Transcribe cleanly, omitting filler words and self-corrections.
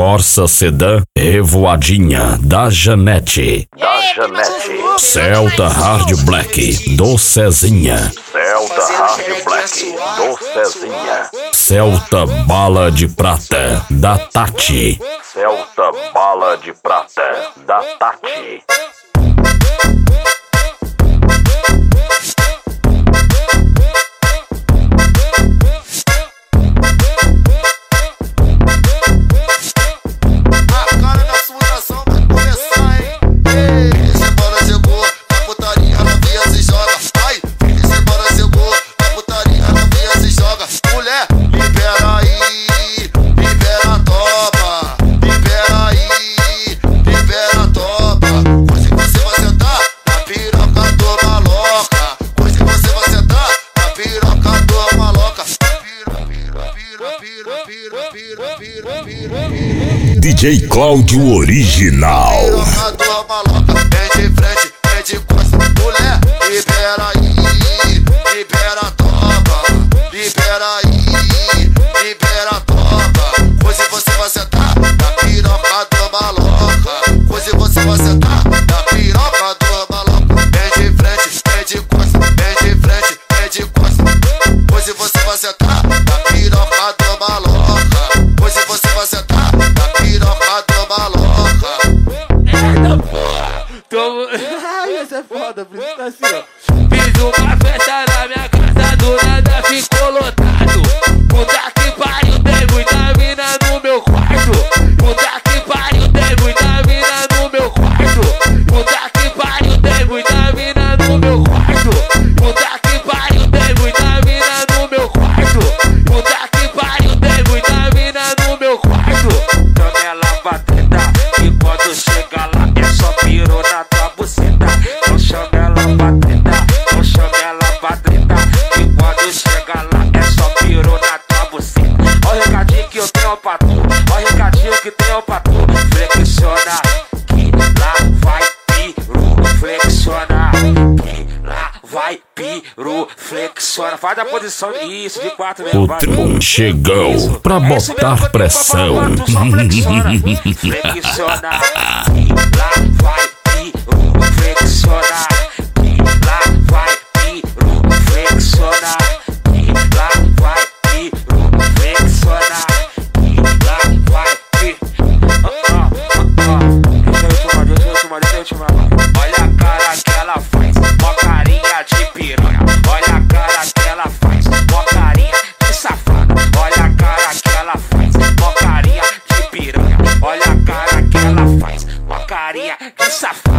Corsa Sedã Revoadinha da Janete. Celta Hard Black do Cezinha. Celta Bala de Prata da Tati. DJ Cláudio Original. Vem de frente, vem de costas, mulher, libera aí, libera a toba, libera aí, libera a toba. Hoje você vai sentar na piroca do maloca, hoje você vai sentar na piroca do maloca. Vem de frente, vem de costas, vem de frente, vem de costas. Hoje você vai sentar na piroca do maloca, hoje você vai sentar na piroca do maloca. Ai, essa é foda, por isso tá assim, ó. Fiz uma festa na minha casa, do nada ficou lotado. Puta que pariu, tem muita mina no meu quarto. Puta que pariu, tem muita mina no meu quarto. Puta que pariu, tem muita mina no meu quarto. Puta que pariu, tem muita mina no meu quarto. Puta que pariu, tem muita mina no meu quarto. Chama ela pra tentar, e quando chega lá é só pirou na tua buceta. Não chama ela pra tentar, não chama ela pra tentar, e quando chega lá é só pirou na tua buceta. Ó o recadinho que eu tenho pra tu, ó o recadinho que tenho pra tu. Flexiona, que lá vai piru, flexiona, que lá vai piru, flexiona. Faz a posição isso, de 4 mesmo. O Trum chegou pra botar pressão. Flexiona, que lá vai piru, flexiona, que lá vai piru, flexiona, que lá vai piru, flexiona, que lá vai piru. Deixa eu chamar. Olha a cara que ela faz, mó carinha de piranha. Olha a cara que ela faz, mó carinha de safada. Olha a cara que ela faz, mó carinha de piranha. Olha a cara que ela faz, mó carinha de safada.